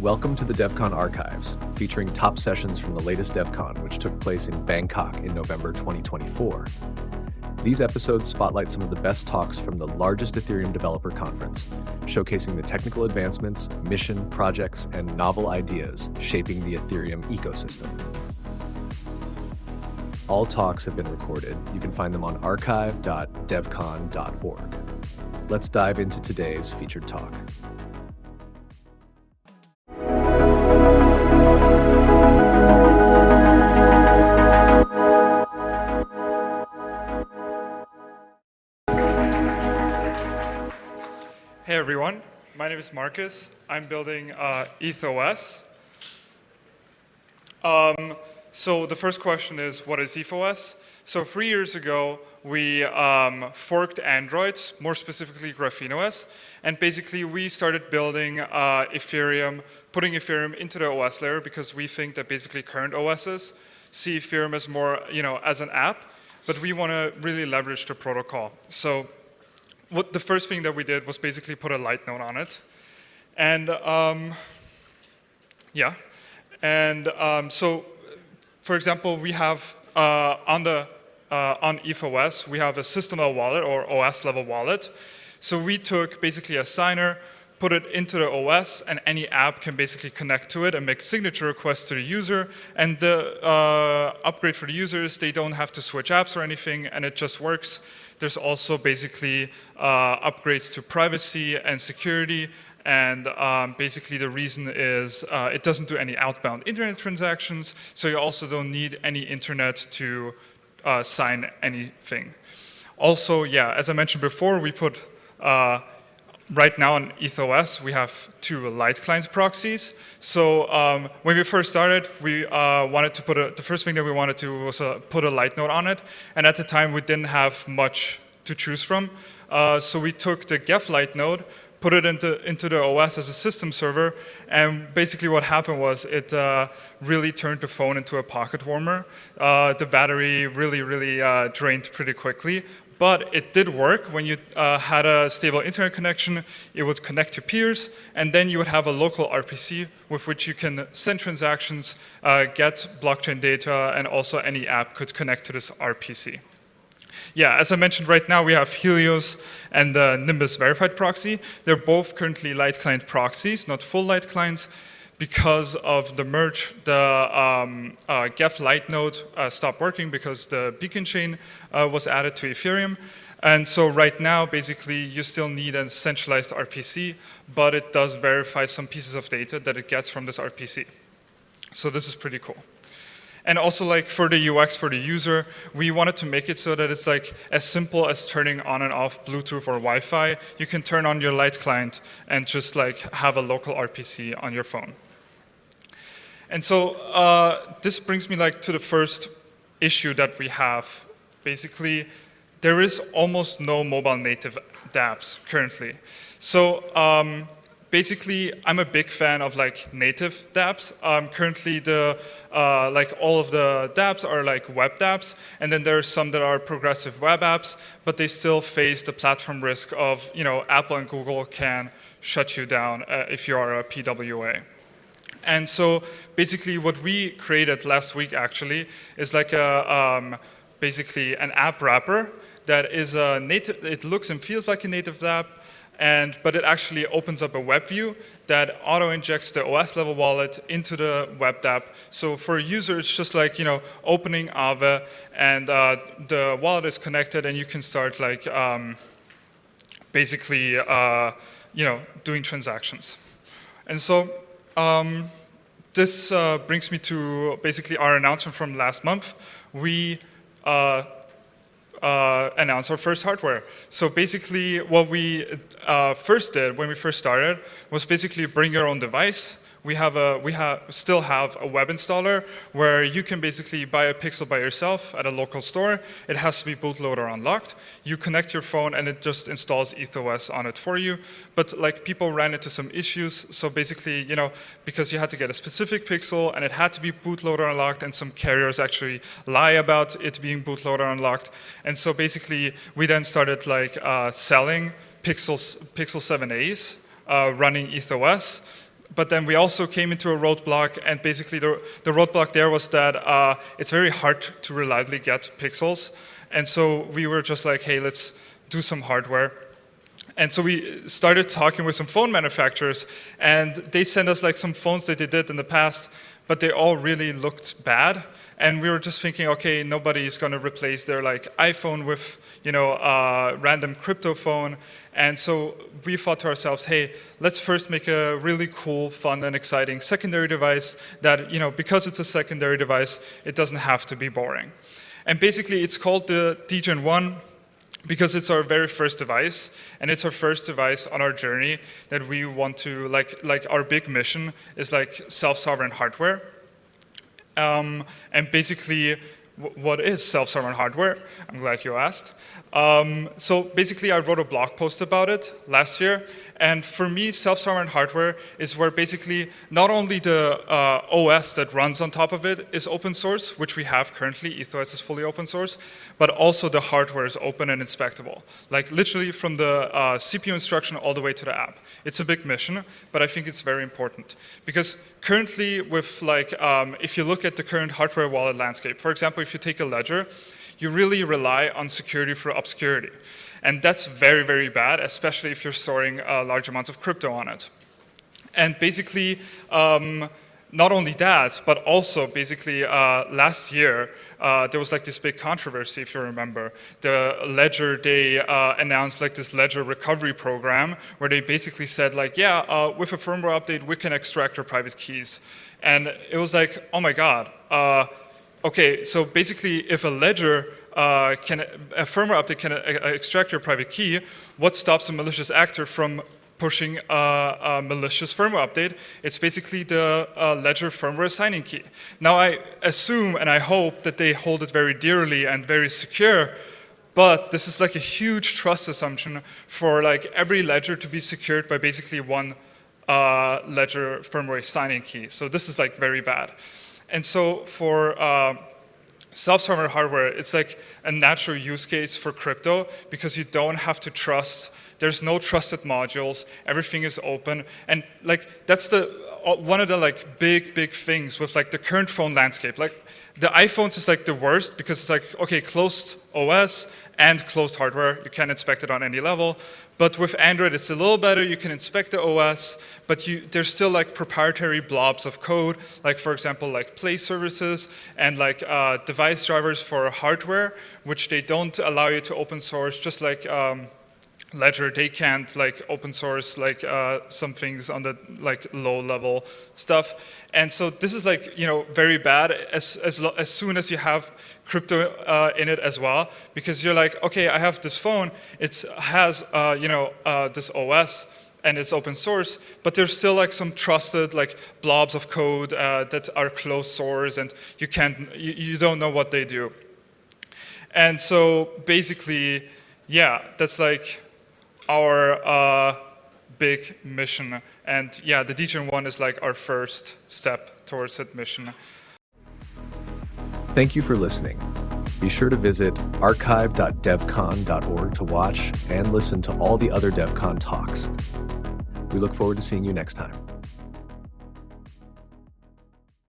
Welcome to the DevCon Archives, featuring top sessions from the latest DevCon, which took place in Bangkok in November 2024. These episodes spotlight some of the best talks from the largest Ethereum developer conference, showcasing the technical advancements, mission, projects, and novel ideas shaping the Ethereum ecosystem. All talks have been recorded. You can find them on archive.devcon.org. Let's dive into today's featured talk. Hey everyone, my name is Marcus. I'm building ETHOS. So the first question is, what is ETHOS? So 3 years ago, we forked Android, more specifically GrapheneOS, and basically we started building Ethereum, putting Ethereum into the OS layer because we think that basically current OSs see Ethereum as more, as an app, but we want to really leverage the protocol. So the first thing that we did was basically put a light node on it. And so for example, we have on ETHOS, we have a system level wallet or OS level wallet. So we took basically a signer, put it into the OS, and any app can basically connect to it and make signature requests to the user. And the upgrade for the users, they don't have to switch apps or anything, and it just works. There's also basically upgrades to privacy and security, and basically the reason is it doesn't do any outbound internet transactions, so you also don't need any internet to sign anything. Also, as I mentioned before, we put right now on ETHOS, we have 2 light client proxies. So when we first started, we wanted to put the first thing that we wanted to do was put a light node on it. And at the time, we didn't have much to choose from. So we took the Geth light node, put it into the OS as a system server. And basically what happened was it really turned the phone into a pocket warmer. The battery really drained pretty quickly. But it did work. When you had a stable internet connection, it would connect to peers, and then you would have a local RPC with which you can send transactions, get blockchain data, and also any app could connect to this RPC. As I mentioned, right now we have Helios and the Nimbus verified proxy. They're both currently light client proxies, not full light clients. Because of the merge, the Geth light node stopped working because the beacon chain was added to Ethereum. And so right now, basically, you still need a centralized RPC, but it does verify some pieces of data that it gets from this RPC. So this is pretty cool. And also, like for the UX for the user, we wanted to make it so that it's like as simple as turning on and off Bluetooth or Wi-Fi. You can turn on your light client and just like have a local RPC on your phone. And so this brings me to the first issue that we have. Basically, there is almost no mobile native dApps currently. So basically, I'm a big fan of native dApps. Currently, all of the dApps are web dApps, and then there are some that are progressive web apps, but they still face the platform risk of Apple and Google can shut you down if you are a PWA. And so basically what we created last week actually is basically an app wrapper that is a native, it looks and feels like a native app, but it actually opens up a web view that auto-injects the OS level wallet into the web app. So for a user, it's just opening Aave, and the wallet is connected, and you can start basically doing transactions. And so this brings me to basically our announcement from last month. We announced our first hardware. So basically what we first did when we first started was basically bring your own device. We still have a web installer where you can basically buy a Pixel by yourself at a local store. It has to be bootloader unlocked. You connect your phone and it just installs ETHOS on it for you. But people ran into some issues. So basically, because you had to get a specific Pixel and it had to be bootloader unlocked, and some carriers actually lie about it being bootloader unlocked. And so basically, we then started selling Pixel 7a's running ETHOS. But then we also came into a roadblock, and basically the roadblock there was that it's very hard to reliably get pixels. And so we were just like, hey, let's do some hardware. And so we started talking with some phone manufacturers, and they sent us like some phones that they did in the past, but they all really looked bad. And we were just thinking, okay, nobody is going to replace their like iPhone with, you know, a random crypto phone. And so we thought to ourselves, hey, let's first make a really cool, fun, and exciting secondary device that, you know, because it's a secondary device, it doesn't have to be boring. And basically, it's called the Degen 1 because it's our very first device, and it's our first device on our journey that we want to, like our big mission is like self-sovereign hardware. And basically, what is self-sovereign hardware? I'm glad you asked. So basically, I wrote a blog post about it last year. And for me, self-sovereign hardware is where basically not only the OS that runs on top of it is open source, which we have currently, EthOS is fully open source, but also the hardware is open and inspectable. Like literally from the CPU instruction all the way to the app. It's a big mission, but I think it's very important. Because currently with like, if you look at the current hardware wallet landscape, for example, if you take a Ledger, you really rely on security for obscurity. And that's very, very bad, especially if you're storing large amounts of crypto on it. And basically, not only that, but also basically last year, there was like this big controversy, if you remember. The Ledger, they announced like this Ledger recovery program where they basically said like, yeah, with a firmware update, we can extract your private keys. And it was like, oh my God. Okay, so basically if a Ledger a firmware update can extract your private key, what stops a malicious actor from pushing a malicious firmware update? It's basically the Ledger firmware assigning key. Now I assume and I hope that they hold it very dearly and very secure, but this is like a huge trust assumption for like every Ledger to be secured by basically one Ledger firmware assigning key. So this is like very bad. And so for self-sovereign hardware, it's like a natural use case for crypto because you don't have to trust. There's no trusted modules. Everything is open, and like that's the one of the like big things with like the current phone landscape. Like the iPhones is like the worst because it's like okay, closed OS and closed hardware. You can't inspect it on any level. But with Android, it's a little better. You can inspect the OS, but there's still like proprietary blobs of code, like for example, like Play services and like device drivers for hardware, which they don't allow you to open source, just like Ledger, they can't like open source like some things on the like low level stuff. And so this is like, you know, very bad as soon as you have crypto in it as well, because you're like, okay, I have this phone, it has you know, this OS and it's open source, but there's still like some trusted like blobs of code that are closed source, and you don't know what they do. And so basically, yeah, that's like our big mission. And yeah, the Degen 1 is like our first step towards that mission. Thank you for listening. Be sure to visit archive.devcon.org to watch and listen to all the other DevCon talks. We look forward to seeing you next time.